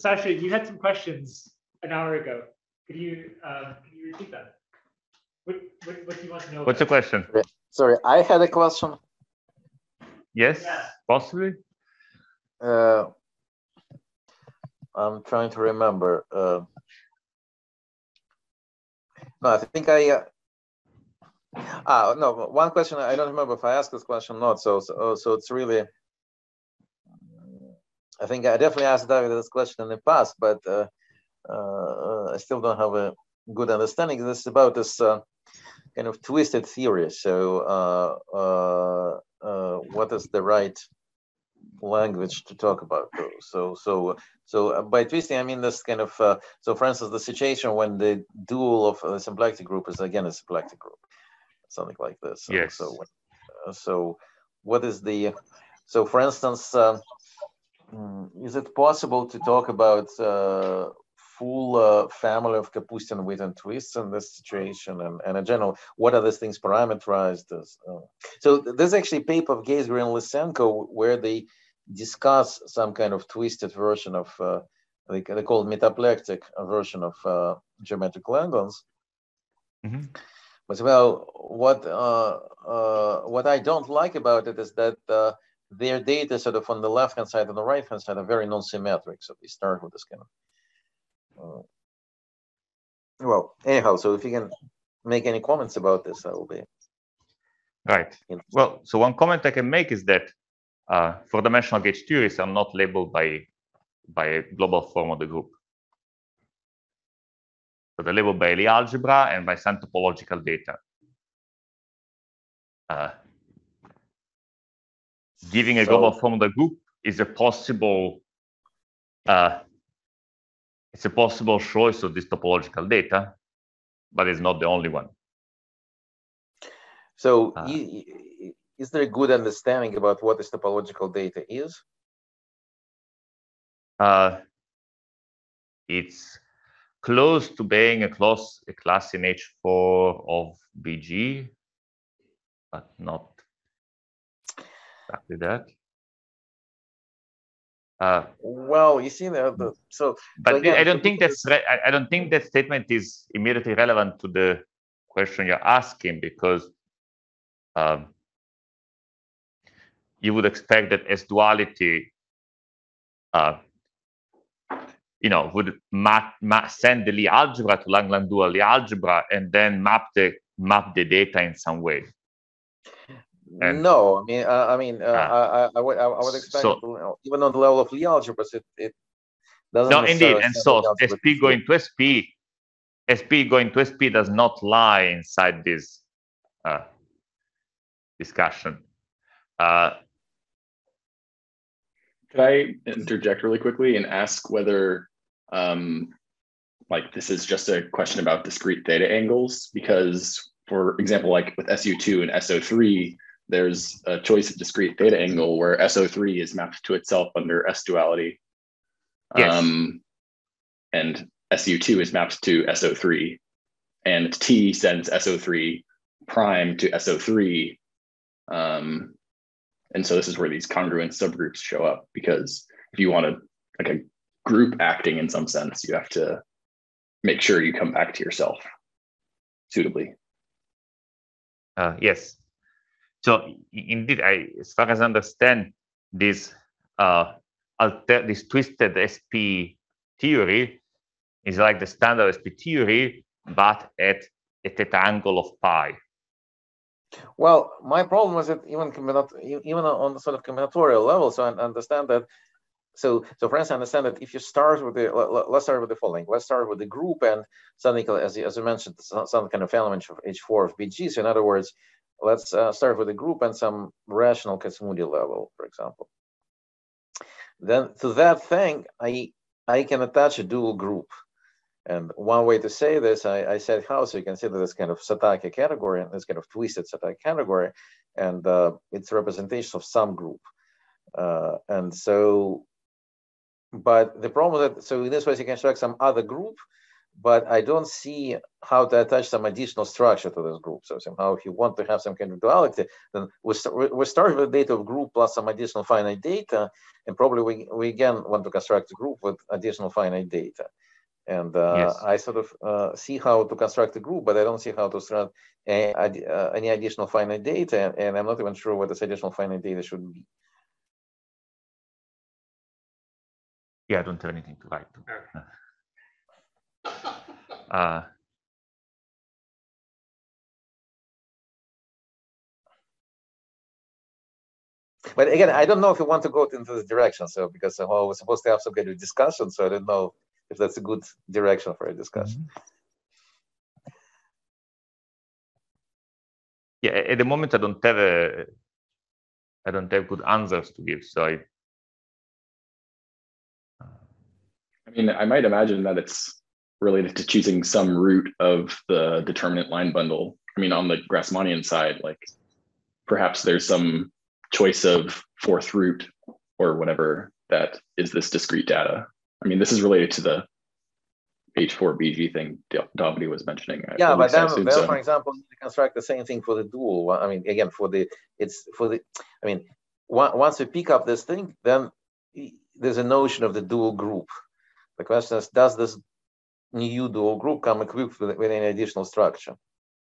Sasha, you had some questions an hour ago. Can you repeat that? What do you want to know? What's the question? Sorry, I had a question. Yes, possibly. I'm trying to remember. No, I think no, one question, I don't remember if I asked this question or not. So it's really, I think I definitely asked David this question in the past, but I still don't have a good understanding. This is about this kind of twisted theory. So what is the right language to talk about those? So by twisting, I mean this kind of, so for instance, the situation when the dual of a symplectic group is again a symplectic group, something like this. Yes. So what is the, so for instance, is it possible to talk about full family of Kapustin-Witten twists in this situation? And in general, what are these things parameterized as? So there's actually a paper of Gaisgray and Lysenko where they discuss some kind of twisted version of, they call it metaplectic version of geometric Langlands. Mm-hmm. But well, what I don't like about it is that their data sort of on the left-hand side and the right-hand side are very non-symmetric. So they start with this kind of, well, anyhow, so if you can make any comments about this, that will be right. Well, so one comment I can make is that four-dimensional gauge theories are not labeled by a global form of the group. So they're labeled by Lie algebra and by some topological data. Giving a global form of the group is a possible it's a possible choice of this topological data, but it's not the only one. So is there a good understanding about what this topological data is? It's close to being a class in H4 of BG, but not exactly that. Well, you see, but again, I don't think that's right. I don't think that statement is immediately relevant to the question you're asking, because you would expect that S duality, would send the Lie algebra to Langland dual Lie algebra and then map the data in some way. And no, I would expect even on the level of Lie algebras, it doesn't. No, indeed, and so SP going to SP does not lie inside this discussion. Could I interject really quickly and ask whether, this is just a question about discrete theta angles? Because, for example, like with SU2 and SO3, there's a choice of discrete theta angle where SO3 is mapped to itself under S duality. Yes. And SU2 is mapped to SO3, and T sends SO3 prime to SO3. And so this is where these congruent subgroups show up, because if you want a group acting in some sense, you have to make sure you come back to yourself suitably. Yes. So indeed, as far as I understand, this twisted SP theory is like the standard SP theory, but at a theta angle of pi. Well, my problem is that even on the sort of combinatorial level, so I understand that. So for instance, I understand that if you start with let's start with the following. Let's start with the group and something, as you mentioned, some kind of element of H4 of BG. So in other words, let's start with a group and some rational Kac-Moody level, for example. Then to that thing, I can attach a dual group. And one way to say this, I said how, so you can see that this kind of Satake category, and this kind of twisted Satake category, and it's representation of some group. And so, but the problem is that, so in this way you can select some other group, but I don't see how to attach some additional structure to this group. So somehow, if you want to have some kind of duality, then we start with data of group plus some additional finite data, and probably we again want to construct a group with additional finite data. And Yes. I sort of see how to construct a group, but I don't see how to start any additional finite data, and I'm not even sure what this additional finite data should be. Yeah, I don't have anything to write to. But again, I don't know if you want to go into this direction. So because we're supposed to have some kind of discussion, so I don't know if that's a good direction for a discussion. Yeah, at the moment I don't have good answers to give. So I mean, I might imagine that it's related to choosing some root of the determinant line bundle. I mean, on the Grassmannian side, like perhaps there's some choice of fourth root or whatever that is this discrete data. I mean, this is related to the H4BG thing Davide was mentioning. Yeah, but then for example, you construct the same thing for the dual. I mean, again, I mean, once we pick up this thing, then there's a notion of the dual group. The question is, does this new dual group come equipped with any additional structure?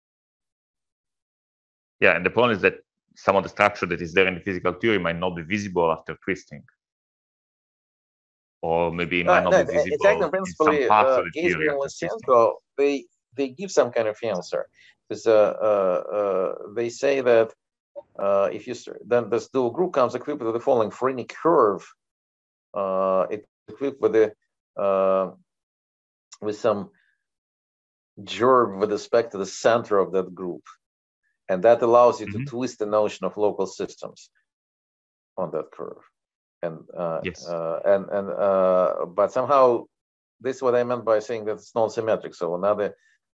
Yeah, and the problem is that some of the structure that is there in the physical theory might not be visible after twisting. Or maybe it might not be visible exactly, principally, in some parts of the theory. They give some kind of answer. Because they say that if you then this dual group comes equipped with the following: for any curve, it's equipped with with some germ with respect to the center of that group, and that allows you to twist the notion of local systems on that curve. And yes. But somehow this is what I meant by saying that it's non-symmetric. So another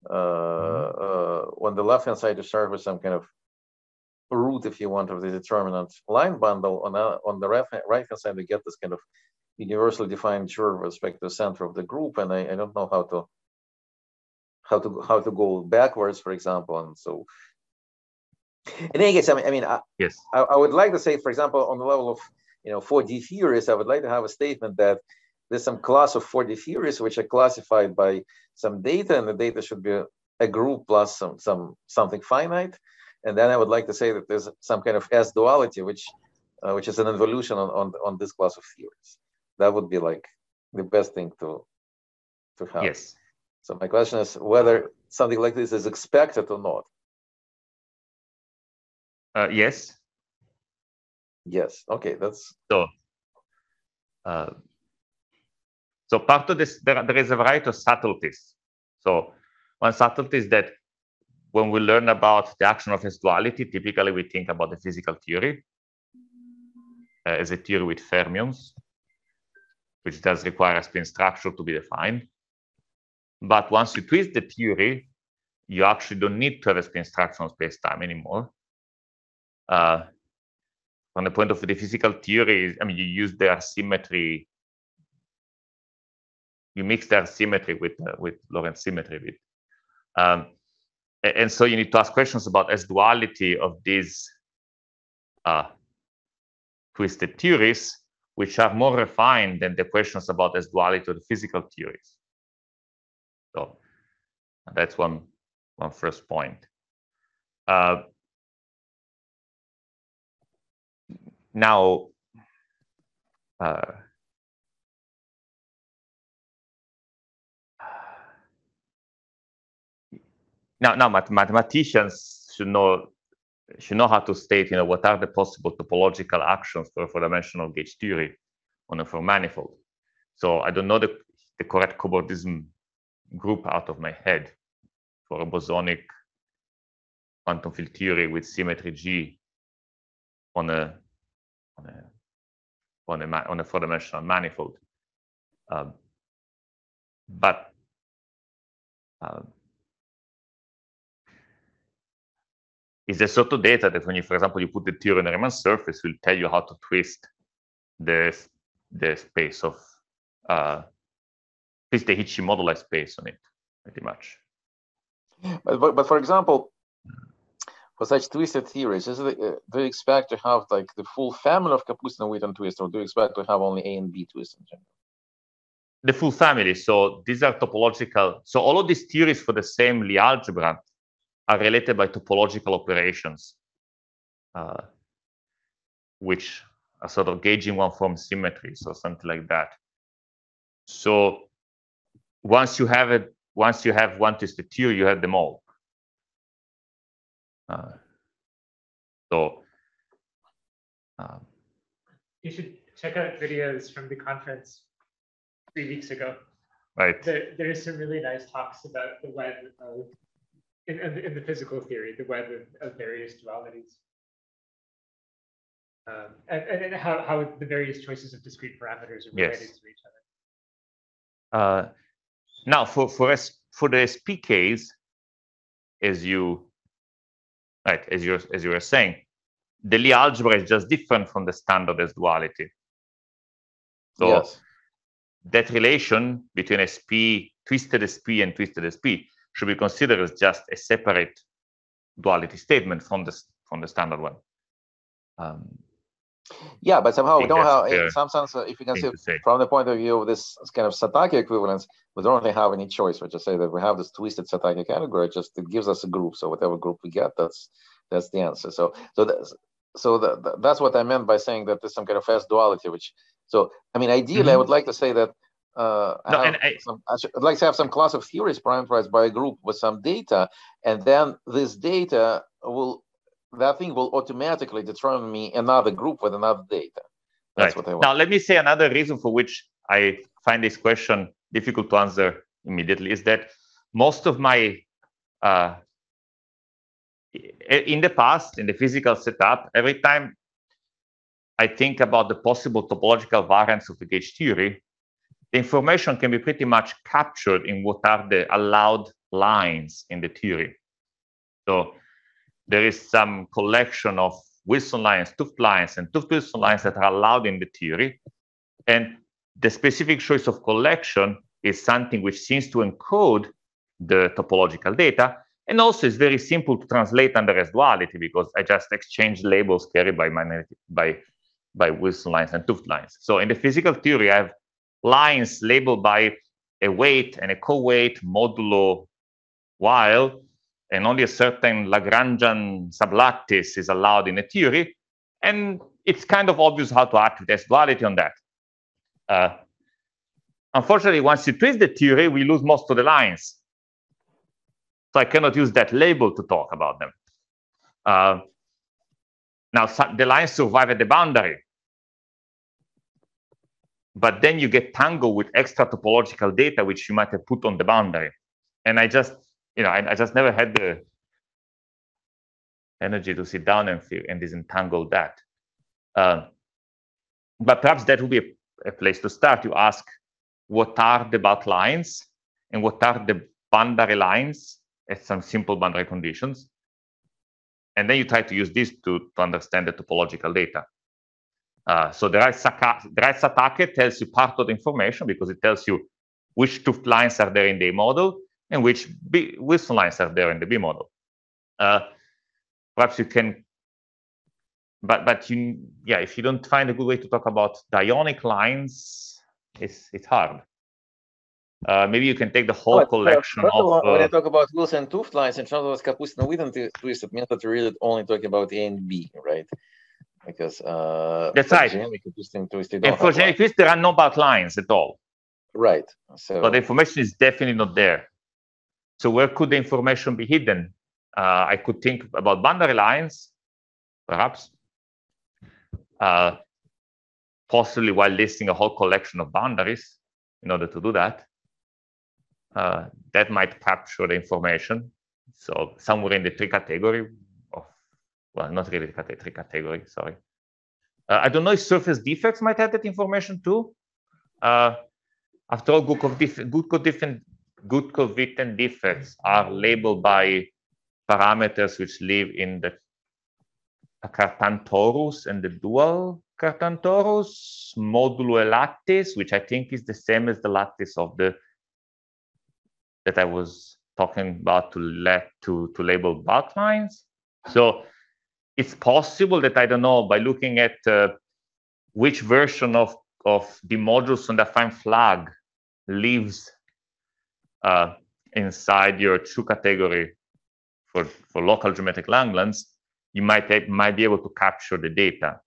on the left hand side you start with some kind of root, if you want, of the determinant line bundle. On the right hand side you get this kind of universally defined germ with respect to the center of the group, and I don't know how to go backwards, for example. And so in any case, yes, I would like to say, for example, on the level of 4D theories, I would like to have a statement that there's some class of 4D theories which are classified by some data, and the data should be a group plus something finite. And then I would like to say that there's some kind of S duality, which is an involution on this class of theories. That would be like the best thing to have. Yes. So my question is whether something like this is expected or not. Yes. Yes. Okay. That's so. So part of this, there is a variety of subtleties. So one subtlety is that when we learn about the action of S-duality, typically we think about the physical theory as a theory with fermions, which does require a spin structure to be defined. But once you twist the theory, you actually don't need to have a spin structure on space-time anymore. From the point of view of the physical theory, you use the symmetry. You mix their symmetry with Lorentz symmetry. And so you need to ask questions about S-duality of these twisted theories, which are more refined than the questions about S-duality of the physical theories. So that's one first point. Now, mathematicians should know how to state, what are the possible topological actions for a four-dimensional gauge theory on a four manifold. So I don't know the correct cobordism group out of my head for a bosonic quantum field theory with symmetry G on a four-dimensional manifold. But is there sort of data that when you, for example, you put the theory on a Riemann surface, will tell you how to twist the space of twist the Hitchin moduli space on it? pretty much. But for example, for such twisted theories, do you expect to have like the full family of Kapustin-Witten twists, or do you expect to have only A and B twists in general? The full family. So these are topological. So all of these theories for the same Lie algebra are related by topological operations, which are sort of gauging one form symmetries or something like that. So once you have one twisted theory, you have them all. You should check out videos from the conference 3 weeks ago. Right. There are some really nice talks about the web of, in the physical theory, the web of various dualities. And how the various choices of discrete parameters are related to each other. Now, for the SP case, as you were saying, the Lie algebra is just different from the standard S duality. So yes. That relation between SP, twisted SP, and twisted SP should be considered as just a separate duality statement from the standard one. Yeah, but somehow we don't have, in some sense, if you can see from the point of view of this kind of Satake equivalence, we don't really have any choice. We just say that we have this twisted Satake category, just it gives us a group. So whatever group we get, that's the answer. So that's what I meant by saying that there's some kind of S duality. So I mean, ideally, I would like to say that I'd like to have some class of theories parameterized by a group with some data, and then this data that thing will automatically determine me another group with another data. That's what I want. Now, let me say another reason for which I find this question difficult to answer immediately is that most of my, in the past, in the physical setup, every time I think about the possible topological variants of the gauge theory, the information can be pretty much captured in what are the allowed lines in the theory. So there is some collection of Wilson lines, 't Hooft lines, and 't Hooft Wilson lines that are allowed in the theory. And the specific choice of collection is something which seems to encode the topological data. And also it's very simple to translate under S duality because I just exchange labels carried by Wilson lines and 't Hooft lines. So in the physical theory, I have lines labeled by a weight and a co-weight modulo while, and only a certain Lagrangian sublattice is allowed in a theory. And it's kind of obvious how to act with S duality on that. Unfortunately, once you twist the theory, we lose most of the lines. So I cannot use that label to talk about them. Now, the lines survive at the boundary. But then you get tangled with extra topological data, which you might have put on the boundary. And I just never had the energy to sit down and disentangle that. But perhaps that would be a place to start. You ask, what are the bulk lines and what are the boundary lines at some simple boundary conditions? And then you try to use this to understand the topological data. So the right Satake tells you part of the information because it tells you which 't Hooft lines are there in the A model and which Wilson lines are there in the B model. Perhaps you can, but if you don't find a good way to talk about dionic lines, it's hard. Maybe you can take the whole collection of. When I talk about Wilson and 't Hooft lines, in terms of Kapustin-Witten twist, it means that you're really only talking about A and B, right? Because that's right. And for generic twist, there are no bulk lines at all. Right. So the information is definitely not there. So where could the information be hidden? I could think about boundary lines, perhaps, possibly while listing a whole collection of boundaries in order to do that. That might capture the information. So somewhere in the tree category of, well, not really tree category, sorry. I don't know if surface defects might have that information too. After all, Gutkov-Witten defects are labeled by parameters which live in the Cartan torus and the dual Cartan torus, modulo a lattice, which I think is the same as the lattice of the that I was talking about to label bout lines. So it's possible that, I don't know, by looking at which version of the modules on the affine flag lives inside your true category for local geometric Langlands, you might be able to capture the data.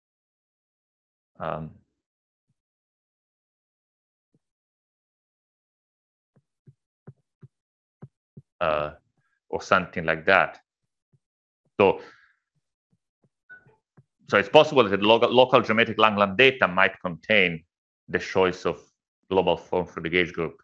Or something like that. So it's possible that local geometric Langland data might contain the choice of global form for the gauge group.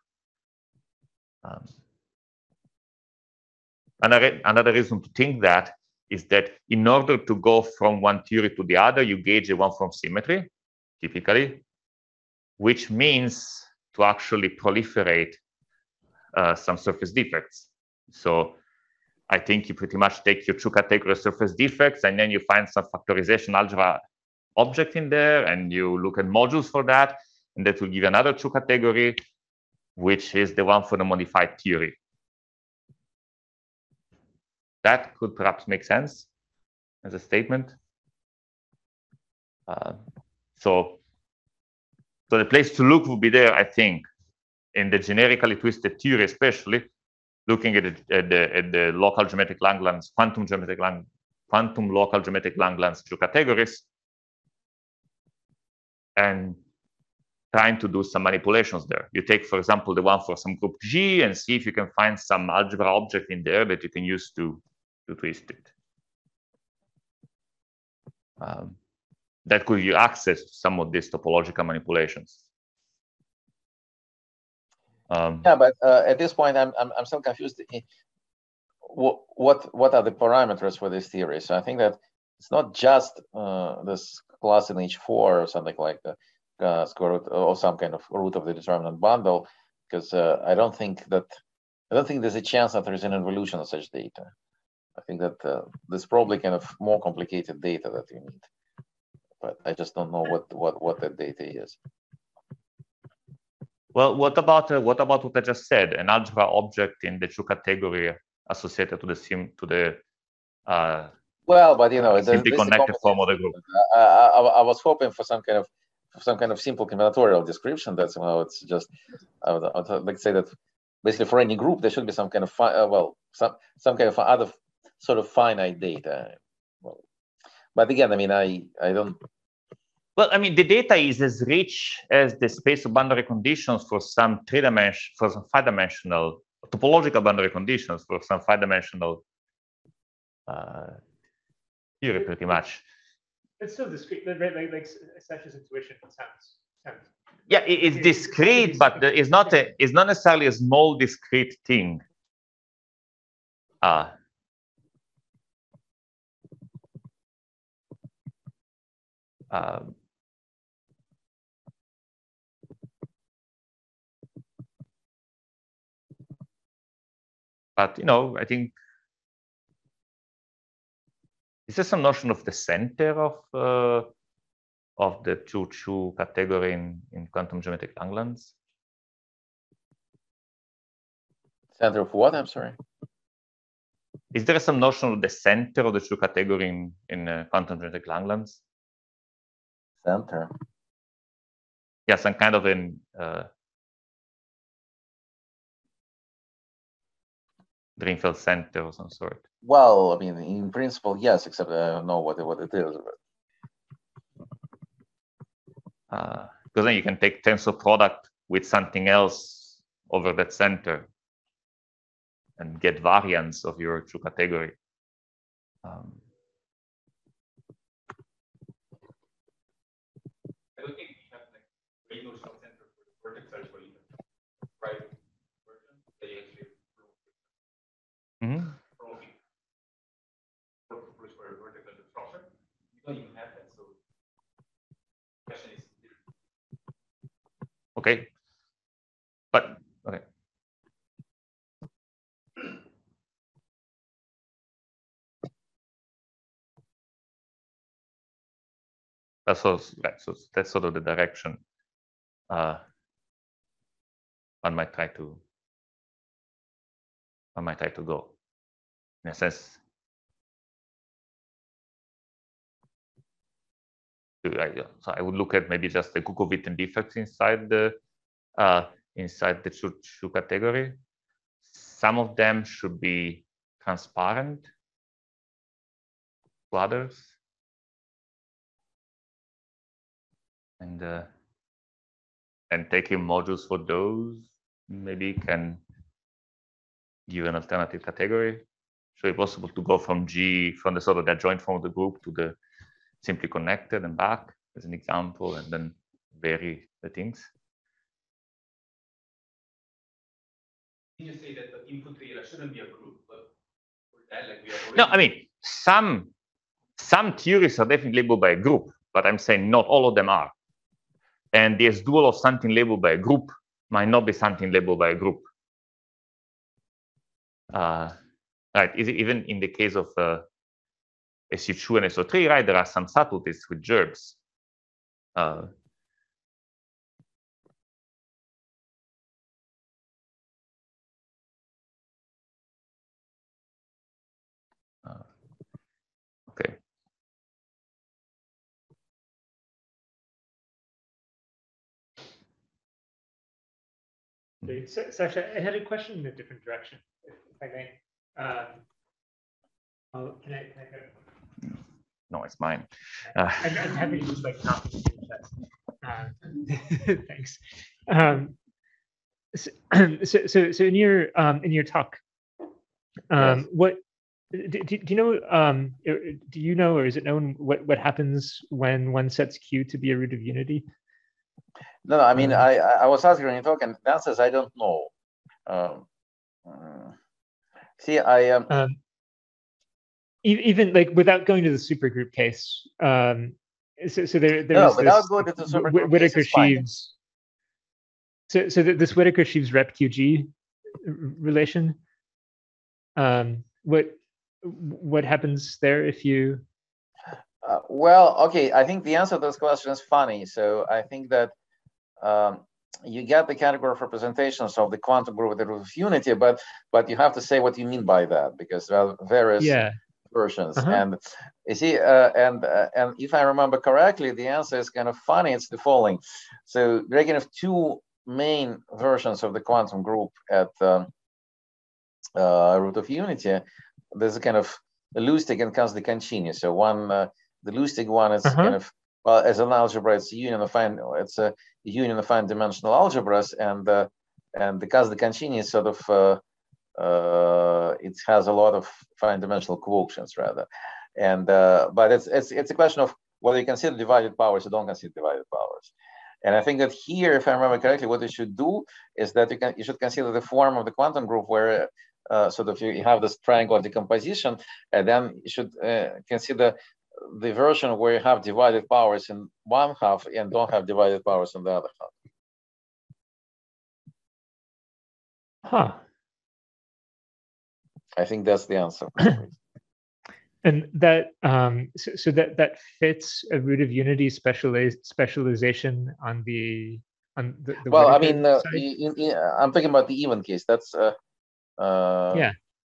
Another reason to think that is that in order to go from one theory to the other, you gauge a one-form symmetry, typically, which means to actually proliferate some surface defects. So I think you pretty much take your true category surface defects, and then you find some factorization algebra object in there, and you look at modules for that, and that will give you another true category, which is the one for the modified theory. That could perhaps make sense as a statement. So the place to look would be there, I think, in the generically twisted theory, especially looking at the local geometric Langlands, quantum local geometric Langlands true categories, and trying to do some manipulations there. You take, for example, the one for some group G and see if you can find some algebra object in there that you can use to twist it. That could give you access to some of these topological manipulations. Yeah, but at this point, I'm still confused. What are the parameters for this theory? So I think that it's not just this class in H4 or something like the square root or some kind of root of the determinant bundle, because I don't think there's a chance that there is an involution of such data. I think that there's probably kind of more complicated data that you need, but I just don't know what that data is. Well, what about what I just said? An algebra object in the true category associated to the well, but you know, simply connected form of the group. I was hoping for some kind of simple combinatorial description. That's it's just I would like to say that basically for any group there should be some kind of some kind of other sort of finite data. Well, but again, I mean, I don't. Well, I mean, the data is as rich as the space of boundary conditions for some five-dimensional topological boundary conditions for some five-dimensional theory, pretty much. It's still discrete, like Sasha's intuition sounds. Yeah, it's discrete, but it's not necessarily a small discrete thing. But you know, I think is there some notion of the center of the true category in quantum geometric Langlands? Center of what? I'm sorry. Is there some notion of the center of the true category in quantum geometric Langlands? Center. Yeah, some kind of an Drinfeld center of some sort. Well, I mean, in principle, yes, except I don't know what it is. Because then you can take tensor product with something else over that center and get variants of your true category. I don't think we have like very notional center for the vertex size for even private version that you actually you don't even have that, so the question is okay. But okay. So that's sort of the direction one might try to Where might I to go? In a sense, so I would look at maybe just the Kukovitin defects inside the Chu category. Some of them should be transparent to others, and taking modules for those maybe can give an alternative category. So it's possible to go from the sort of the adjoint form of the group to the simply connected and back as an example, and then vary the things. You say that the input trailer shouldn't be a group, but for that, like we are No, I mean, some theories are definitely labeled by a group, but I'm saying not all of them are. And the S-dual of something labeled by a group might not be something labeled by a group. Right, even in the case of SU2 and SO3, right, there are some subtleties with gerbs. Okay. Sasha, I had a question in a different direction, if I may. Can I go? No, it's mine. I'm happy to just like copy the thanks. So in your talk, Yes. what do you know, or is it known what happens when one sets Q to be a root of unity? No, I mean, I was asking in your talk, and the answer is I don't know. See, even like without going to the supergroup case. So there no, is without this going to the supergroup Whittaker-Sheaves. So this Whittaker-Sheaves rep-QG relation. What happens there if you? Well, okay, I think the answer to this question is funny. So I think that you get the category of representations of the quantum group with the root of unity, but you have to say what you mean by that, because there are various versions. And you see, and if I remember correctly, the answer is kind of funny. It's the following. So there are kind of two main versions of the quantum group at root of unity. There's a kind of Lustig and Kazdi-Concini. So one, the Lustig one is kind of, well, as an algebra, it's a union of fine dimensional algebras, and the Kazdi-Concini is sort of it has a lot of fine dimensional quotients rather, and but it's a question of whether you consider divided powers or don't consider divided powers. And I think that here, if I remember correctly, what you should do is that you should consider the form of the quantum group where sort of you have this triangular decomposition, and then you should consider the version where you have divided powers in one half and don't have divided powers in the other half. I think that's the answer. And that so that fits a root of unity specialization on the well, I mean, I'm talking about the even case. That's yeah.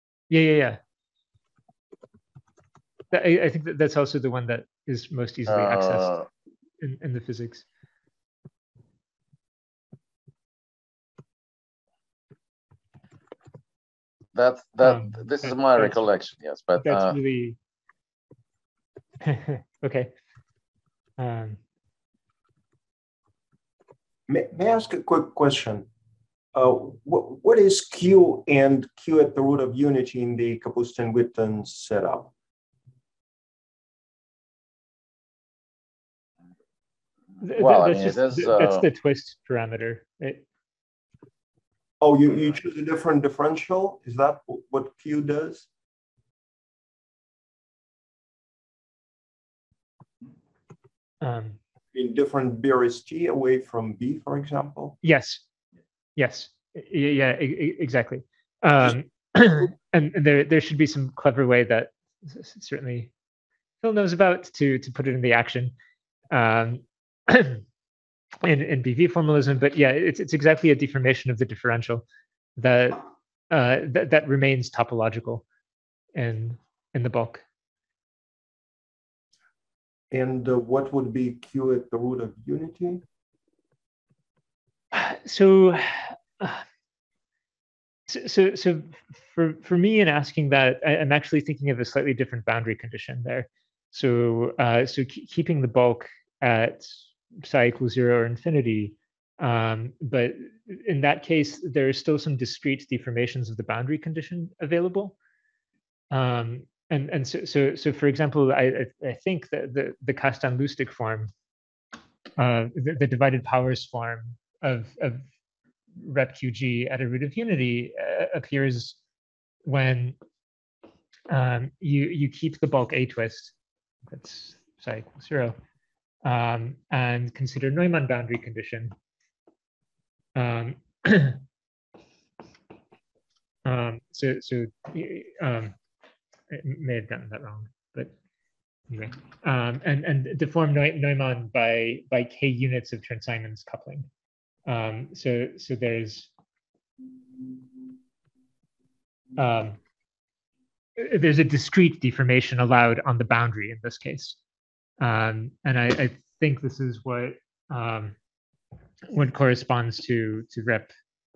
I think that's also the one that is most easily accessed in the physics. This is my recollection, yes, but that's really okay. May I ask a quick question? What is Q and Q at the root of unity in the Kapustin-Witten setup? Well, that's the twist parameter, right? Oh, you choose a different differential? Is that what Q does? In different BRST away from B, for example? Yes. Yeah, exactly. And there should be some clever way that certainly Phil knows about to put it in the action in BV formalism. But yeah, it's exactly a deformation of the differential that that remains topological in the bulk. And what would be Q at the root of unity? So for me in asking that, I'm actually thinking of a slightly different boundary condition there. So keeping the bulk at psi equals 0 or infinity, but in that case, there are still some discrete deformations of the boundary condition available. And so for example, I think that the Castan-Lustig form, the divided powers form of rep QG at a root of unity appears when you keep the bulk A twist, that's psi equals 0, and consider Neumann boundary condition. I may have gotten that wrong, but anyway, and deform Neumann by k units of Chern-Simons coupling. So there's a discrete deformation allowed on the boundary in this case, and I think this is what corresponds to rep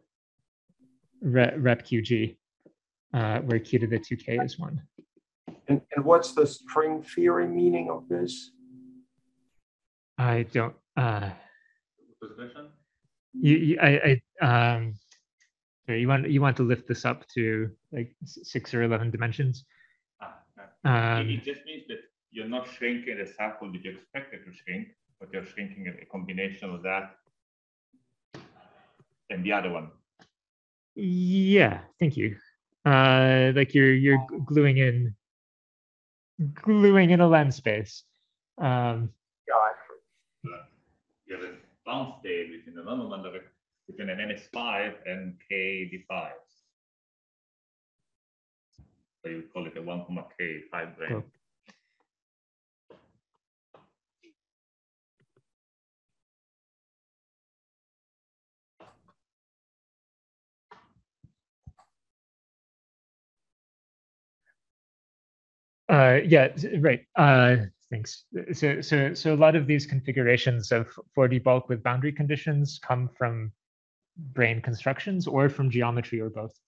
QG, where q to the 2k is 1. And what's the string theory meaning of this? I don't. Question? You want to lift this up to like 6 or 11 dimensions? It just means that you're not shrinking the circle that you expected to shrink, but you're shrinking a combination of that and the other one. Yeah, thank you. Like you're gluing in a lens space. You have a bound state between the normal between an NS5 and KD5. So you call it a 1, K5 brane. Yeah, right. Thanks. So a lot of these configurations of 4D bulk with boundary conditions come from brane constructions or from geometry or both.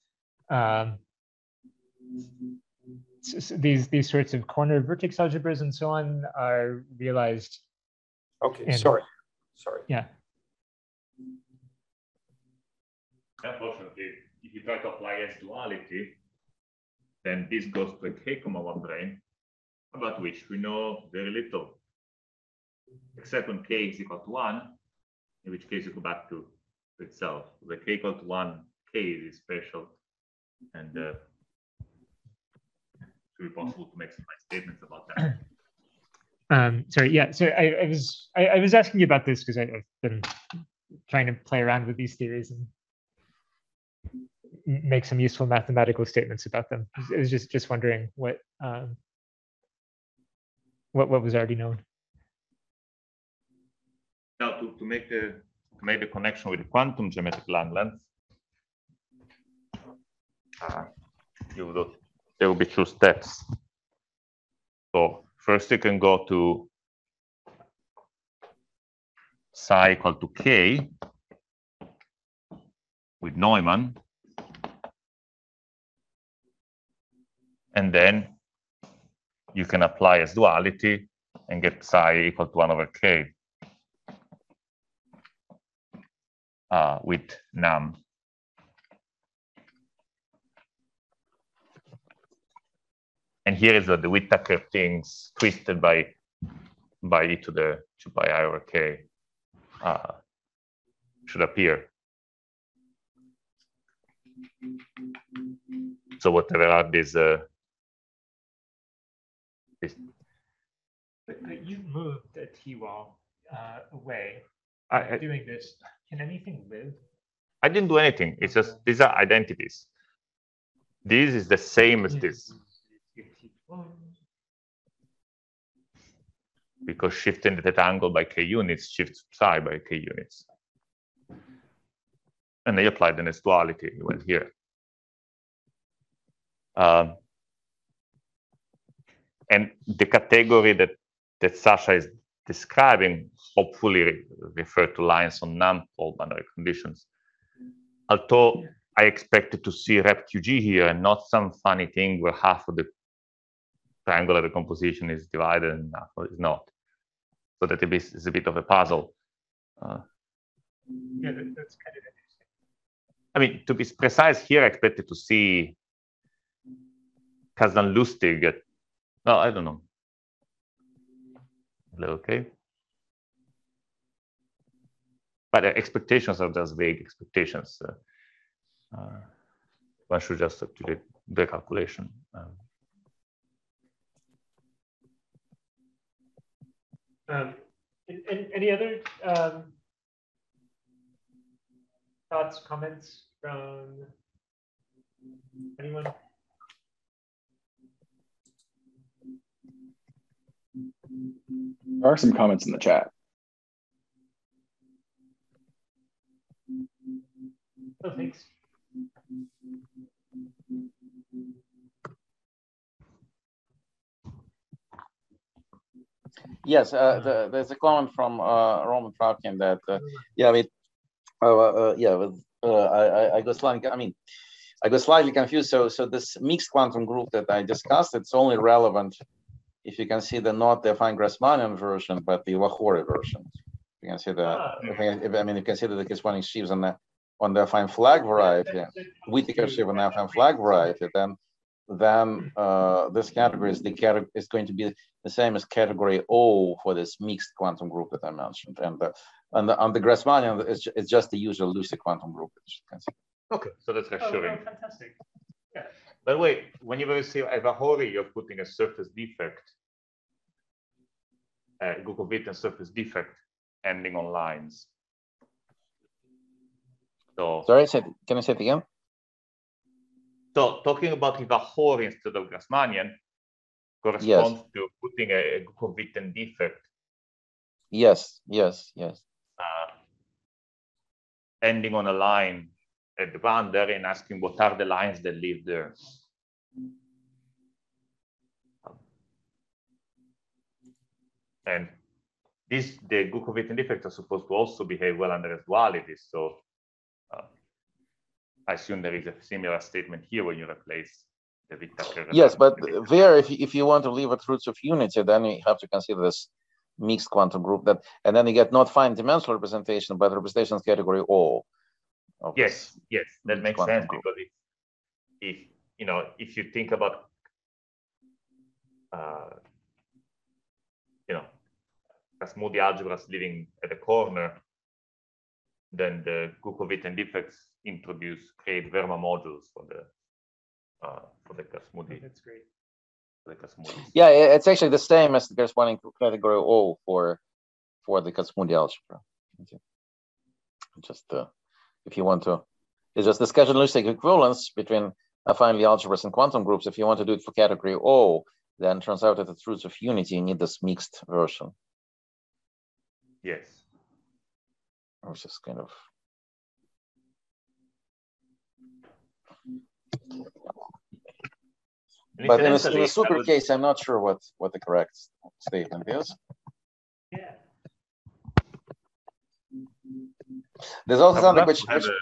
So these sorts of corner vertex algebras and so on are realized. Okay, sorry. Yeah. Unfortunately, if you try to apply S duality, then this goes to a k,1 brane, about which we know very little, except when k is equal to 1, in which case you go back to itself. The k equal to 1 case is special, and it should be possible to make some nice statements about that. Sorry, yeah. So I was asking you about this because I've been trying to play around with these theories and make some useful mathematical statements about them. I was just wondering what was already known. Now, to make the connection with the quantum geometric line length, there will be 2 steps. So first you can go to psi equal to k with Neumann, and then you can apply S duality and get psi equal to 1 over k with NAM. And here is the Whittaker things twisted by e to the 2 pi I over k should appear. So whatever are these But you moved the T-wall away. Doing this, can anything live? I didn't do anything. It's just these are identities. This is the same as this. Because shifting the theta angle by k units shifts psi by k units. And they applied an S duality. You went here. And the category that Sasha is describing hopefully refer to lines on non-pole boundary conditions. Although I expected to see RepQG here and not some funny thing where half of the triangular decomposition is divided and half is not. So that is a bit of a puzzle. Yeah, that's kind of interesting. I mean, to be precise here, I expected to see Kazan-Lustig at, well, I don't know. Okay. But expectations are just vague expectations. One should just actually do the calculation. Any other thoughts, comments from anyone? There are some comments in the chat. Oh, thanks. Yes, there's a comment from Roman Trotkin that yeah, I got slightly. I mean, I got slightly confused. So this mixed quantum group that I discussed, it's only relevant if you can see not the Affine-Grassmannian version, but the Vahori version. You can see the. I mean, you can see the corresponding sheaves on the affine flag variety, Whittaker sheaf on the affine flag variety. Then this category is going to be the same as category O for this mixed quantum group that I mentioned, and on the Grassmannian it's just the usual Lucid quantum group. Okay, so that's reassuring. Oh, fantastic. Yeah. By the way, whenever you say Vahori, you're putting a surface defect, Gukovitan surface defect ending on lines. So sorry, can I say it again? So talking about Vahori instead of Grassmannian corresponds to putting a Gukovitan defect. Yes. Ending on a line at the boundary and asking what are the lines that live there. And the Gukovitan defects are supposed to also behave well under dualities. So I assume there is a similar statement here when you replace the Whittaker. Yes, but there, if you want to leave at roots of unity, then you have to consider this mixed quantum group and then you get not fine dimensional representation, but representations category O. Yes, that makes sense group. Because if you think about Moody algebras living at a corner, then the Gukovitan defects create Verma modules for the Kazmudi. That's great. Yeah, it's actually the same as the corresponding category O for the Kazmudi algebra. Just if you want to, it's just the Kazan-Lustig equivalence between affine algebras and quantum groups. If you want to do it for category O, then it turns out that the roots of unity you need this mixed version. Yes. Which is kind of. But in a super case, I'm not sure what the correct statement is. Yeah. There's also something which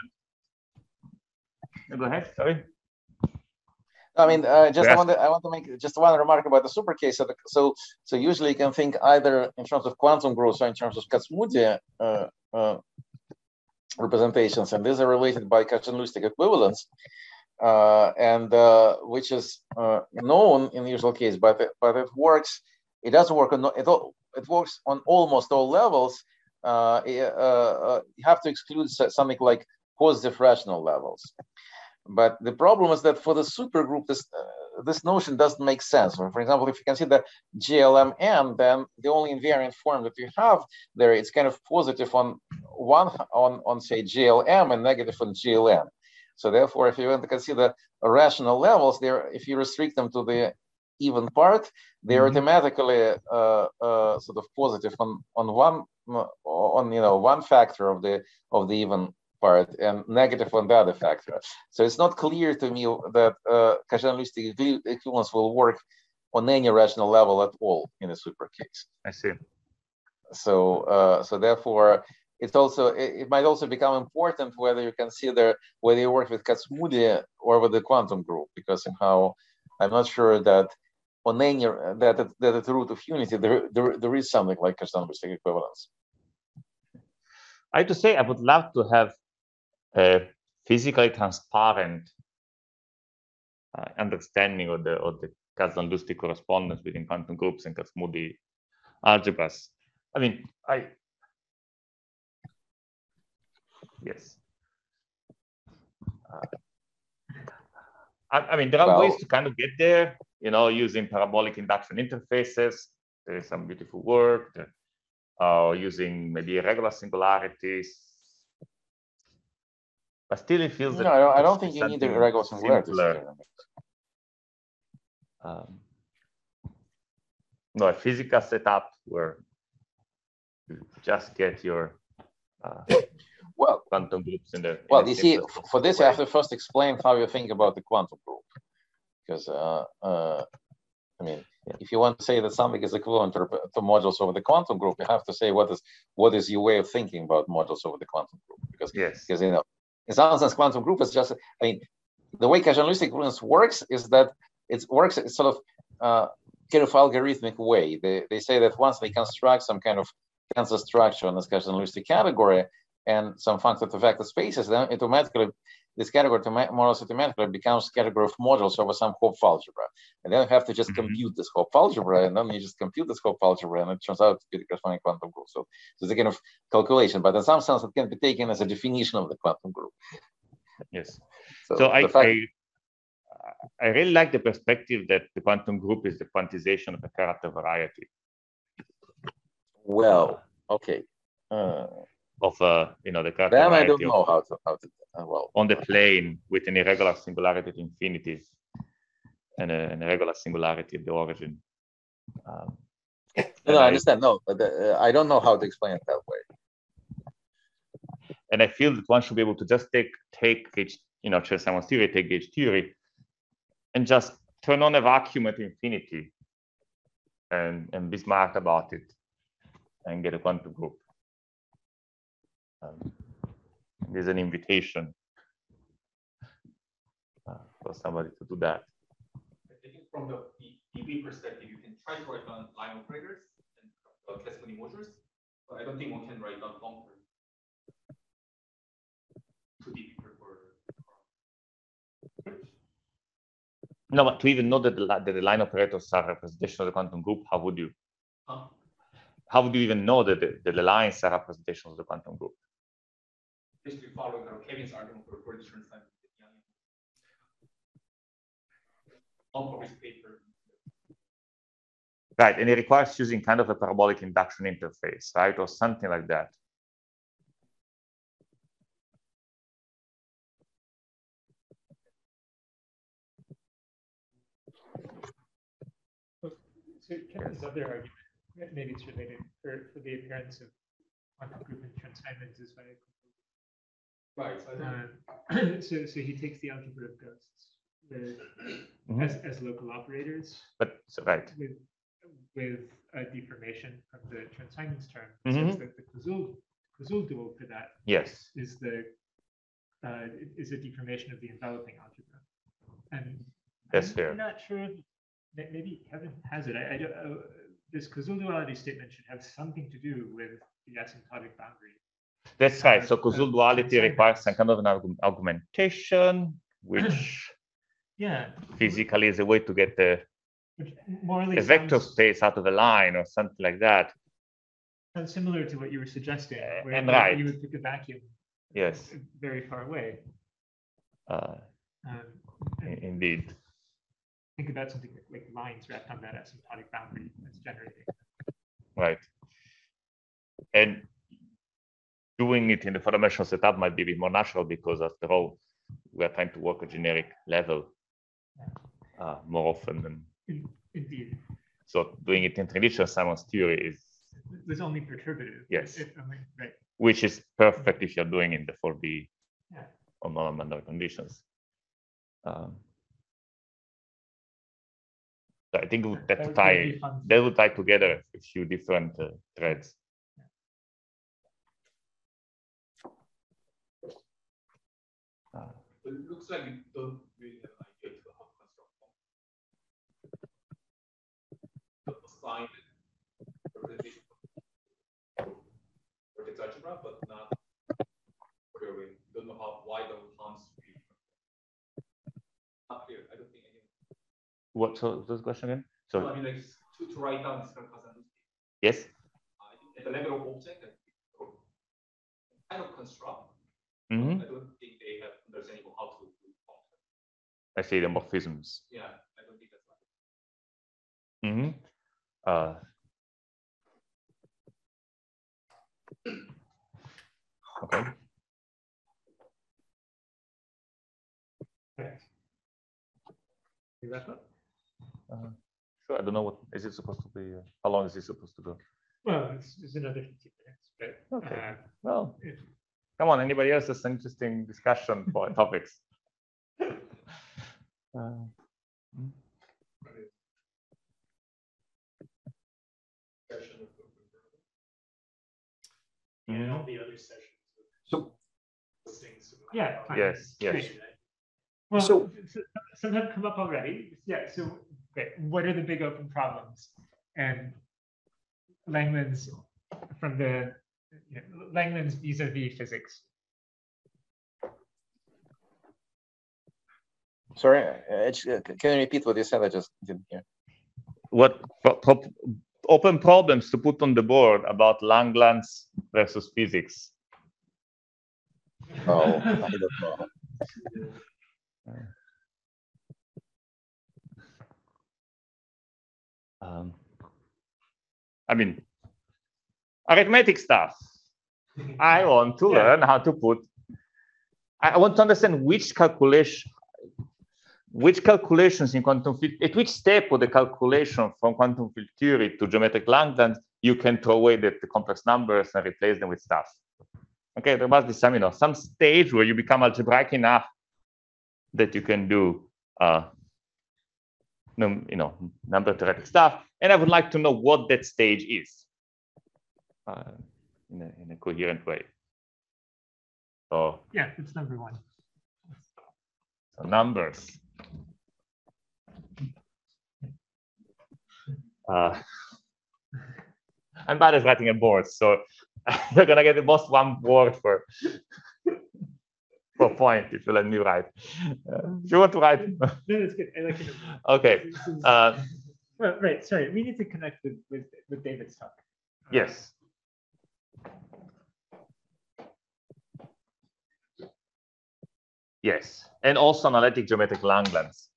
Go ahead. Sorry. I mean, I want to make just one remark about the super case. So usually you can think either in terms of quantum groups or in terms of Kazmudi representations, and these are related by Kazan-Lustig equivalence, and which is known in the usual case, but it works. It doesn't work on it works on almost all levels. You have to exclude something like positive rational levels. But the problem is that for the supergroup, this notion doesn't make sense. For example, if you consider GLMN, then the only invariant form that you have there, it's kind of positive on say GLM and negative on GLN. So therefore, if you want to consider rational levels there, if you restrict them to the even part, they're automatically sort of positive on one factor of the even part and negative on the other factor. So it's not clear to me that Kajan-Lusztig equivalence will work on any rational level at all in a super case. I see. So so therefore, it might also become important whether you consider whether you work with Kac-Moody or with the quantum group, because somehow I'm not sure that on any that at the root of unity there is something like Kajan-Lusztig equivalence. I have to say I would love to have a physically transparent understanding of the Kac-Lusztig correspondence between quantum groups and Kac-Moody algebras. I mean, yes. I mean, there are ways to kind of get there, you know, using parabolic induction interfaces. There is some beautiful work, using maybe irregular singularities. But still, it feels that I don't think you need the irregular singularities. No, a physical setup where you just get your quantum groups in the. Well, you see, for this, you have to first explain how you think about the quantum group, because I mean, if you want to say that something is equivalent to modules over the quantum group, you have to say what is your way of thinking about modules over the quantum group, because you know, in some sense, quantum group is just, I mean, the way Kajan-Lusztig equivalence works is that it works in sort of kind of algorithmic way. They say that once they construct some kind of tensor structure on this Kajan-Lusztig category and some functor-to-vector spaces, then automatically this category more or less automatically becomes category of modules over some Hopf algebra. And then you have to just compute this Hopf algebra, and then you just compute this Hopf algebra, and it turns out to be the corresponding quantum group. So it's a kind of calculation, but in some sense, it can be taken as a definition of the quantum group. Yes. So I really like the perspective that the quantum group is the quantization of a character variety. Well, okay. Of you know, the character then variety. I don't know how to well, on the plane with an irregular singularity at infinity and an irregular singularity at the origin. No, I understand. No, but I don't know how to explain it that way. And I feel that one should be able to just take gauge, you know, Chern-Simons theory, take gauge theory, and just turn on a vacuum at infinity and be smart about it and get a quantum group. There's an invitation for somebody to do that. I think from the DB perspective, you can try to write down line operators and classical modules, but I don't think one can write down long-term 2D for. No, but to even know that the line operators are representation of the quantum group, how would you? How would you even know that the lines are representations of the quantum group? Basically following Kevin's argument for different times. Unpublished paper. Right, and it requires using kind of a parabolic induction interface, right, or something like that. So Kevin's other argument, maybe it's related for the appearance of quantum group in Chern-Simons is by right. So he takes the algebra of ghosts as local operators, but right with a deformation from the Chern-Simons term. So that the Koszul dual for that is a deformation of the enveloping algebra. And that's fair. I'm not sure. Maybe Kevin has it. I don't. This Koszul duality statement should have something to do with the asymptotic boundary. That's right. So Koszul duality requires some kind of an augmentation, which physically is a way to get a vector space out of a line or something like that. Sounds similar to what you were suggesting, where you would pick a vacuum. Yes. Very far away. Indeed. Think about something like lines wrapped on that asymptotic boundary that's generating. Right. And doing it in the four-dimensional setup might be a bit more natural because, after all, we are trying to work a generic level more often than. Indeed. So doing it in traditional Simons theory is. It's only perturbative. Yes. Right. which is perfect if you're doing in the 4D Yeah. on non-boundary conditions. So I think that will tie together a few different threads. But it looks like you don't really have an idea to how to construct assign representation for the algebra, but not for the array. You don't know why the terms be not clear. I don't think anyone. What? So this question again? So I mean, like to write down this kind of Casanuski. Yes. I think at the level of object, kind of construct. Mm-hmm. I don't think they have understanding of how to do function. I see the morphisms. Yeah, I don't think that's right. Mm-hmm. Okay. You wrap up? Sure. I don't know what is it supposed to be. How long is it supposed to go? Well, it's another 15 minutes, but okay. Well, come on. Anybody else has an interesting discussion for topics? And all the other sessions. So yeah. Fine. Yes. Great. Well, so some have come up already. Yeah. So great. What are the big open problems? And Langland's from the Langland's vis-a-vis physics. Sorry, can you repeat what you said? I just didn't hear. What open problems to put on the board about Langlands versus physics? Oh, I don't know. I mean, arithmetic stuff. I want to learn how to put. I want to understand which calculations in quantum field, at which step of the calculation from quantum field theory to geometric Langlands you can throw away the complex numbers and replace them with stuff. Okay, there must be some, some stage where you become algebraic enough that you can do, number theoretic stuff. And I would like to know what that stage is in a coherent way. So yeah, it's number one. So numbers. I'm bad at writing a board, so you're gonna get the most one word for point if you let me write. If you want to write. No, that's good. I like it. Okay. Well, right. Sorry, we need to connect with David's talk. Yes. Yes, and also analytic geometric Langlands.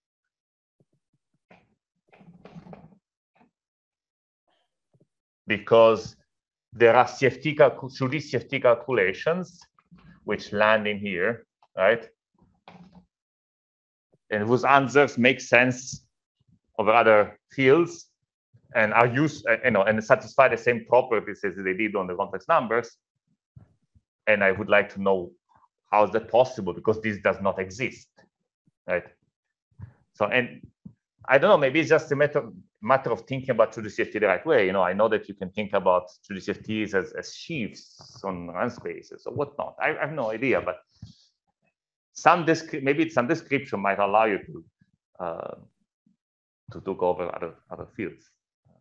Because there are CFT calculations which land in here, right? And whose answers make sense over other fields and are used, and satisfy the same properties as they did on the complex numbers. And I would like to know how is that possible, because this does not exist, right? So, and I don't know, maybe it's just a matter of thinking about 2D CFT the right way. I know that you can think about 2D CFTs as sheaves on run spaces or whatnot. I have no idea, but maybe some description might allow you to go over other fields.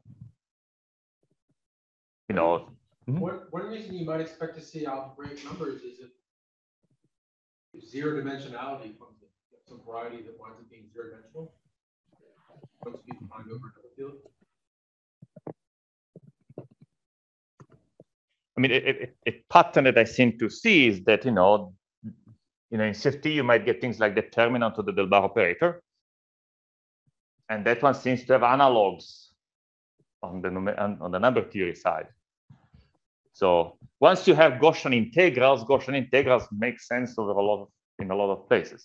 One reason you might expect to see algebraic numbers is if zero dimensionality comes in, some variety that winds up being zero dimensional. Once you find over another field. I mean, a pattern that I seem to see is that in CFT you might get things like determinant of the Delbar operator, and that one seems to have analogs on the number theory side. So once you have Gaussian integrals make sense over in a lot of places.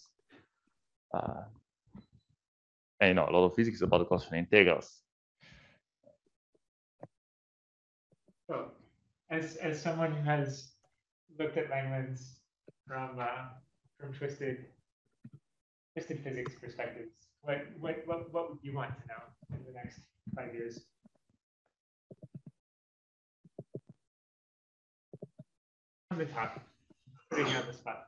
And a lot of physics about Gaussian integrals. So, as someone who has looked at Langlands from twisted physics perspectives, what would you want to know in the next 5 years? On the top, putting you on the spot.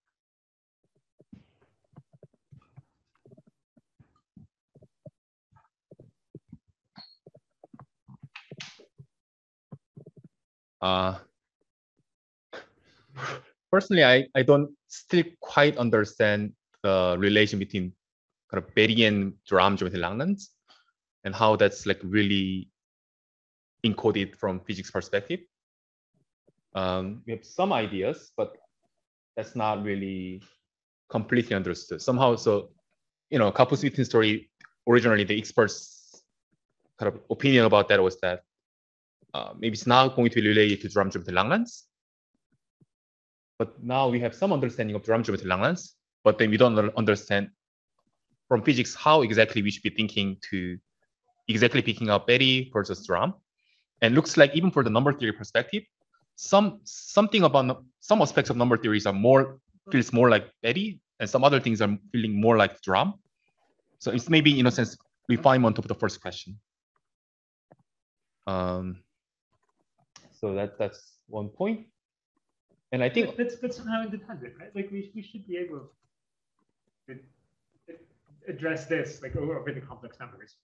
Personally, I don't still quite understand the relation between kind of Betty and drum geometry Langlands and how that's like really encoded from physics perspective. We have some ideas, but that's not really completely understood somehow. So, you know, Kapuswitten story, originally the experts' kind of opinion about that was that maybe it's not going to be related to drum geometry Langlands. But now we have some understanding of drum geometry Langlands, but then we don't understand from physics how exactly we should be thinking to exactly picking up Betty versus drum. And looks like even for the number theory perspective, something about some aspects of number theories are feels more like Betty, and some other things are feeling more like drum. So it's maybe in a sense refinement of the first question. So that's one point. And I think but somehow independent, right? Like we should be able to address this like over the complex numbers.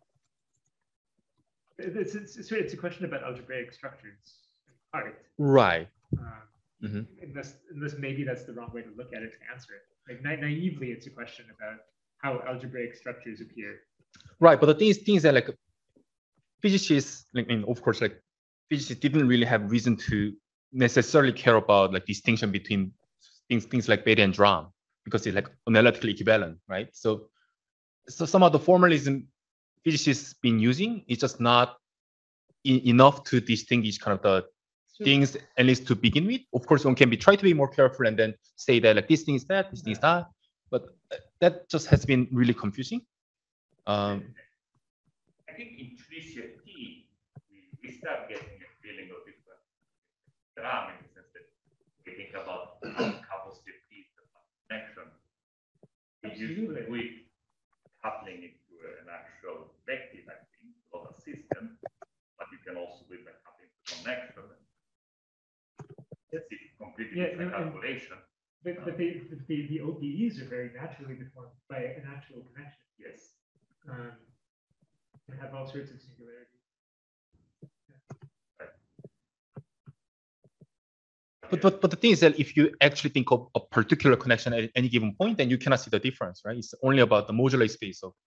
It's a question about algebraic structures, part. Right. Unless maybe that's the wrong way to look at it to answer it. Like naively, it's a question about how algebraic structures appear. Right, but the thing is that like physicists, like, and of course, like physicists didn't really have reason to necessarily care about like distinction between things like Betty and drum because it's like analytically equivalent, right? So some of the formalism physicists been using is just not enough to distinguish kind of the things, at least to begin with. Of course, one can try to be more careful and then say that like this thing is that, this thing is that, but that just has been really confusing. I think in 3CFT, we start getting a feeling of different drum in the sense that we think about couples connection. We usually with coupling it to an actual vective, I think, of a system, but you can also with a coupling to connection. It's a completely different calculation. But the OPEs are very naturally deformed by an actual connection. Yes. They have all sorts of singularities. But the thing is that if you actually think of a particular connection at any given point, then you cannot see the difference, right? It's only about the modular space of.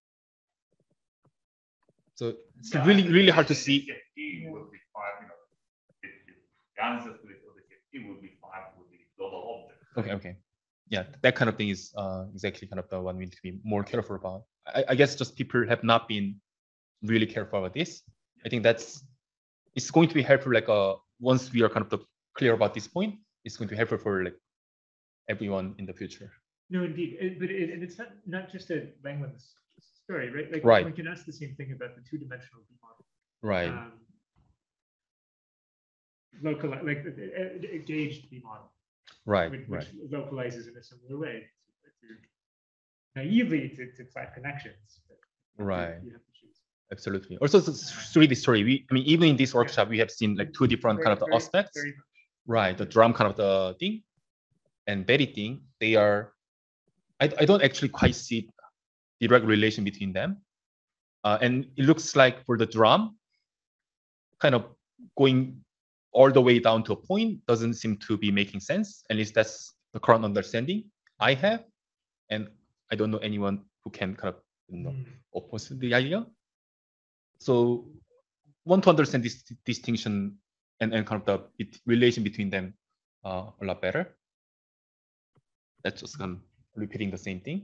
So it's really hard to see. CFT would be 5, the answer to this CFT would be 5 would be global object. Okay. Yeah, that kind of thing is exactly kind of the one we need to be more careful about. I guess just people have not been really careful about this. I think it's going to be helpful. Like once we are kind of clear about this point, it's going to be helpful for like everyone in the future. No, indeed, but it's not just a Langlands story, right? Like right. One can ask the same thing about the two-dimensional B model. Right. Local, like the gauged B model. Right. Which localizes in a similar way. Naively to flat connections. Right. You have to choose. Absolutely. Also, through the story, I mean, even in this workshop, we have seen like two different kind of the aspects. Right. The drum kind of the thing and Betty thing, they are, I don't actually quite see direct relation between them. And it looks like for the drum, kind of going all the way down to a point doesn't seem to be making sense. At least that's the current understanding I have. And I don't know anyone who can kind of oppose the idea. So want to understand this distinction and kind of the relation between them a lot better. That's just kind of repeating the same thing.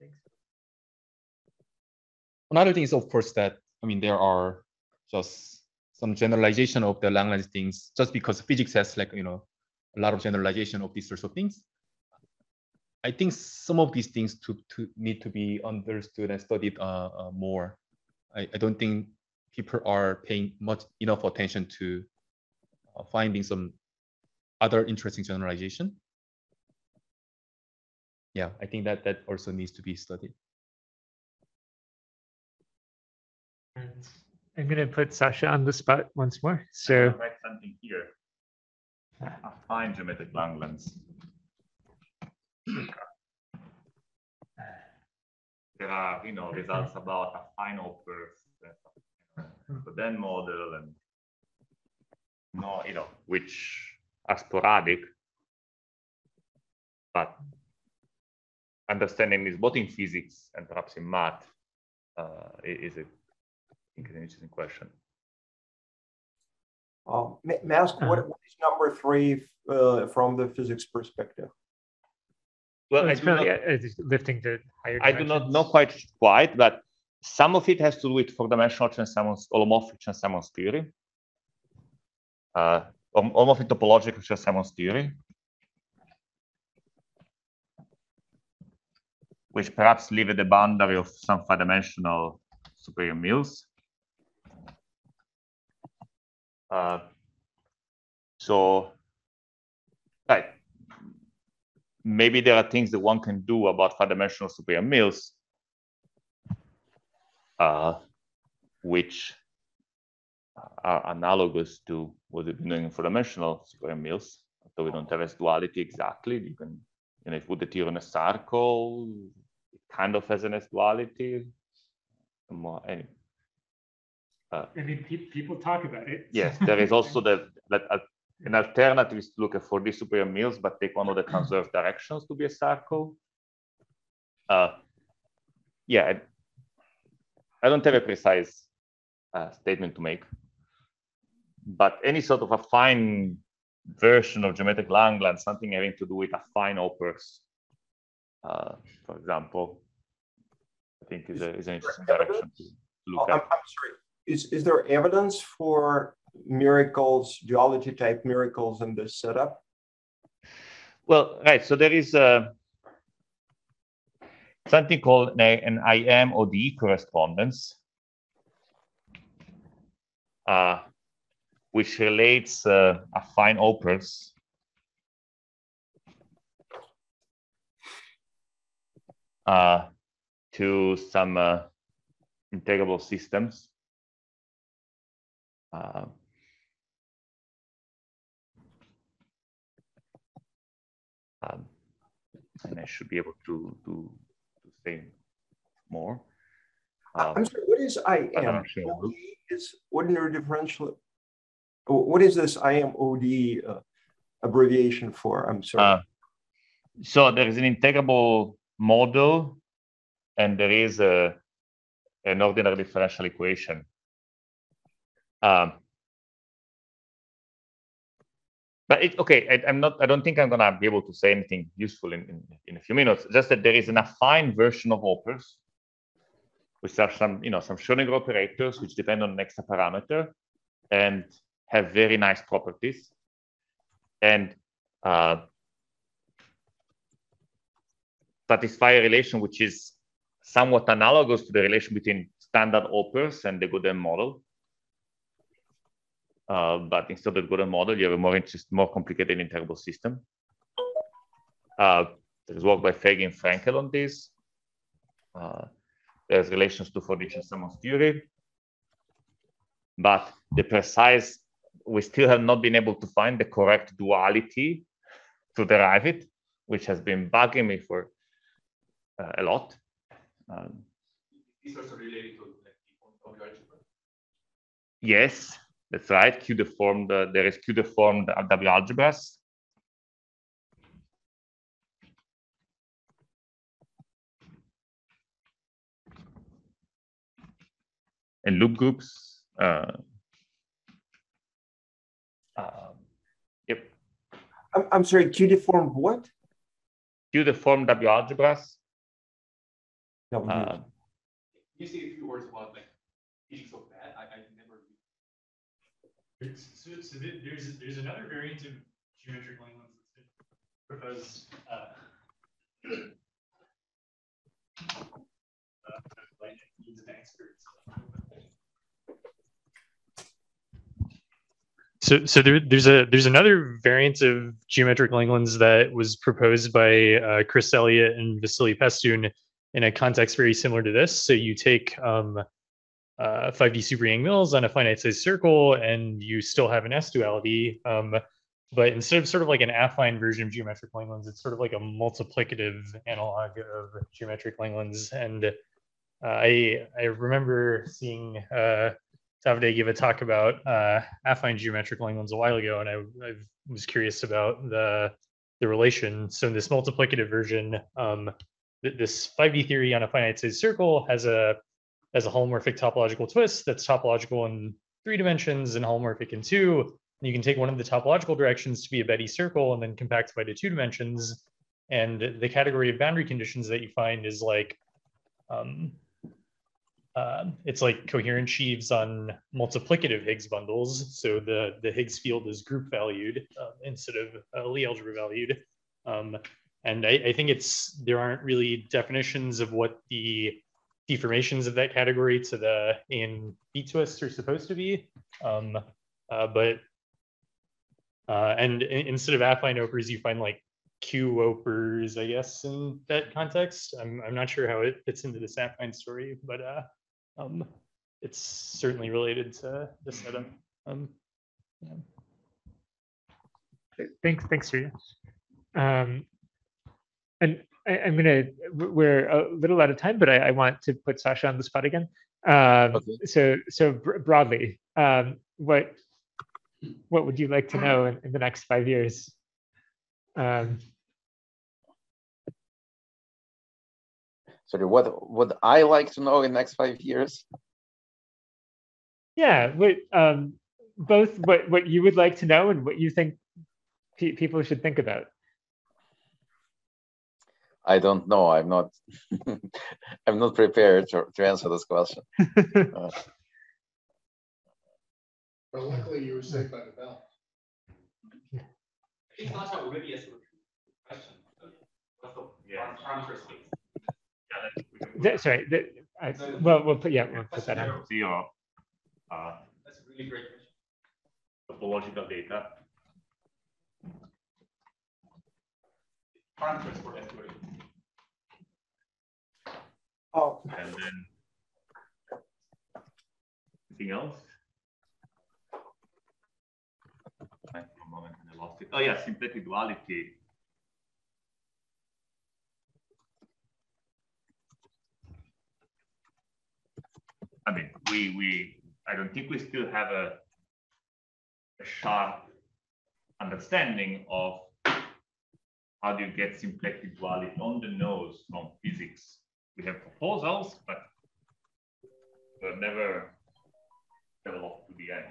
Another thing is, of course, that, I mean, there are just some generalization of the Langlands things just because physics has like, a lot of generalization of these sorts of things. I think some of these things to need to be understood and studied more. I don't think people are paying enough attention to finding some other interesting generalization. Yeah, I think that also needs to be studied. And I'm going to put Sasha on the spot once more. So I'll write something here. Affine geometric Langlands. There are, results about affine opers, the then model, and which are sporadic, but understanding this both in physics and perhaps in math is an interesting question. May I ask what is number 3 from the physics perspective? Well, it's really lifting to higher dimensions. I do not know quite, but some of it has to do with four-dimensional Chern-Simons, holomorphic Chern-Simons theory, holomorphic topological Chern-Simons theory, which perhaps live at the boundary of some five-dimensional superior Mills. Right. Maybe there are things that one can do about five-dimensional superior Mills, which are analogous to what we've been doing in four-dimensional superior Mills. So we don't have S duality exactly. You can, if you put the theory in a circle, it kind of has an S duality. Anyway. I mean, people talk about it. Yes, there is also an alternative is to look at 4D superior Mills, but take one of the conserved directions to be a circle. Yeah, I don't have a precise statement to make, but any sort of affine version of geometric Langland, something having to do with affine opers, for example, I think is an interesting direction to look at. I'm sorry. Is there evidence for miracles, duality type miracles in this setup? Well, right. So there is something called an IM-ODE correspondence, which relates affine opers to some integrable systems. And I should be able to say more. I'm sorry, what is IM? Is ordinary differential. What is this IM-ODE abbreviation for? I'm sorry. So there is an integrable model, and there is an ordinary differential equation. But okay, I don't think I'm gonna be able to say anything useful in a few minutes. Just that there is an affine version of opers, which are some Schrödinger operators which depend on an extra parameter and have very nice properties, and satisfy a relation which is somewhat analogous to the relation between standard opers and the Godin model. But instead of the Godin model, you have a more complicated integrable system. There's work by Fege and Frankel on this. There's relations to 4D Chern-Simons theory. But we still have not been able to find the correct duality to derive it, which has been bugging me for a lot. These are related to W algebra. Yes, that's right. Q-deformed. There is Q-deformed W algebras. And loop groups. Yep. I'm sorry, Q-deformed what? Q-deformed W algebras. You say a few words about like being so bad. I never. So there's another variant of geometric Langlands that's been proposed. Like needs of experts. there's another variant of geometric Langlands that was proposed by Chris Elliott and Vasily Pestun in a context very similar to this. So you take 5D super Yang mills on a finite size circle, and you still have an S duality. But instead of sort of like an affine version of geometric Langlands, it's sort of like a multiplicative analog of geometric Langlands. And I remember seeing Davide give a talk about affine geometric Langlands a while ago, and I was curious about the relation. So in this multiplicative version, this 5D theory on a finite size circle has a holomorphic topological twist that's topological in 3 dimensions and holomorphic in 2. And you can take one of the topological directions to be a Betti circle and then compactify to 2 dimensions. And the category of boundary conditions that you find is like it's like coherent sheaves on multiplicative Higgs bundles. So the Higgs field is group valued instead of Lie algebra valued. And I think there aren't really definitions of what the deformations of that category to the A and B twists are supposed to be. And instead of affine opers, you find like Q opers, I guess, in that context. I'm not sure how it fits into this affine story, but it's certainly related to the setup. Yeah. Thanks, Surya. And we're a little out of time, but I want to put Sasha on the spot again. Okay. So broadly, what would you like to know in the next 5 years? Sorry, what would I like to know in the next 5 years? Yeah, both what you would like to know and what you think people should think about. I don't know. I'm not. I'm not prepared to answer this question. But luckily, you were saved by the bell. I think Sasha already answered the question. Yeah. Parameter space. Sorry. We'll put that on. Zero. That's a really great question. Topological data. Parameters for S2. Oh. And then anything else? For a moment, and I lost it. Oh yeah, symplectic duality. I mean, I don't think we still have a sharp understanding of how do you get symplectic duality on the nose from physics. We have proposals, but they're never developed to the end.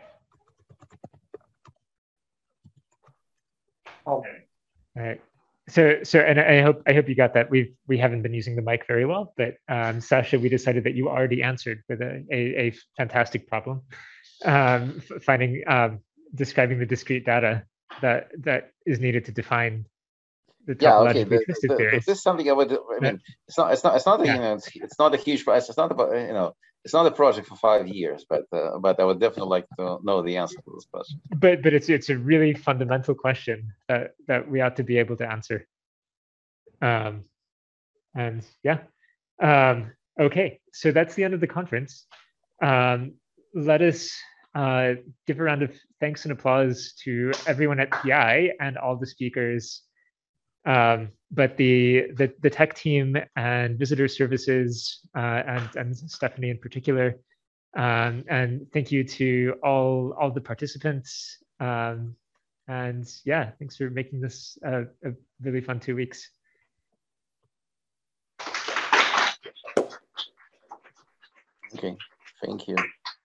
Oh. All right. So, and I hope you got that. We haven't been using the mic very well, but Sasha, we decided that you already answered with a fantastic problem, describing the discrete data that is needed to define the topologically twisted theories. This is something I would. I mean, it's not it's not a huge price. It's not about it's not a project for 5 years, but I would definitely like to know the answer to this question. But it's a really fundamental question that we ought to be able to answer. And yeah, okay. So that's the end of the conference. Let us give a round of thanks and applause to everyone at PI and all the speakers. But the tech team and visitor services and Stephanie in particular, and thank you to all the participants. And yeah, thanks for making this a really fun 2 weeks. Okay, thank you.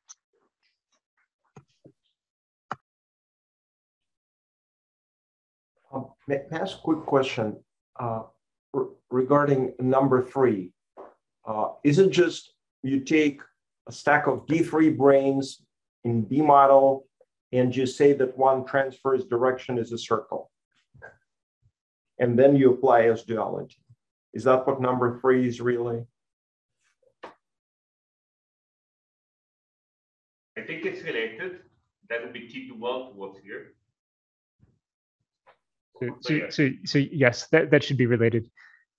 May I ask a quick question regarding number 3? Is it just you take a stack of D3 branes in B model and just say that one transverse direction is a circle, and then you apply S duality? Is that what number 3 is really? I think it's related, that would be T dual towards here. So yes, that should be related.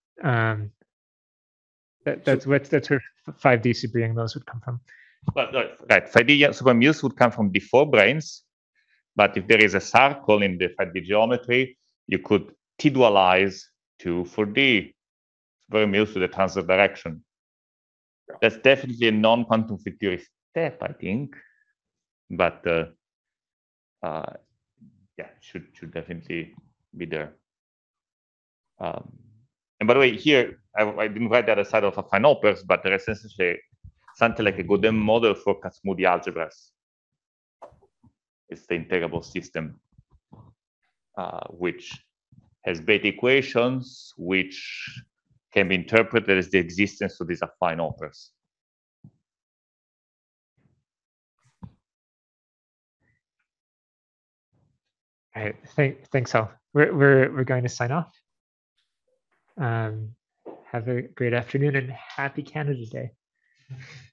That's where 5D superyoung mills would come from. But right, 5D super mills would come from D4 branes. But if there is a circle in the 5D geometry, you could T-dualize to 4D super mills to the transverse direction. That's definitely a non-quantum field theory step, I think. But yeah, should definitely be there. And by the way, here I didn't write the other side of affine operas, but there is essentially something like a Godin model for Kac-Moody algebras. It's the integrable system, which has beta equations, which can be interpreted as the existence of these affine operas. All right, thanks all. We're going to sign off. Have a great afternoon and happy Canada Day.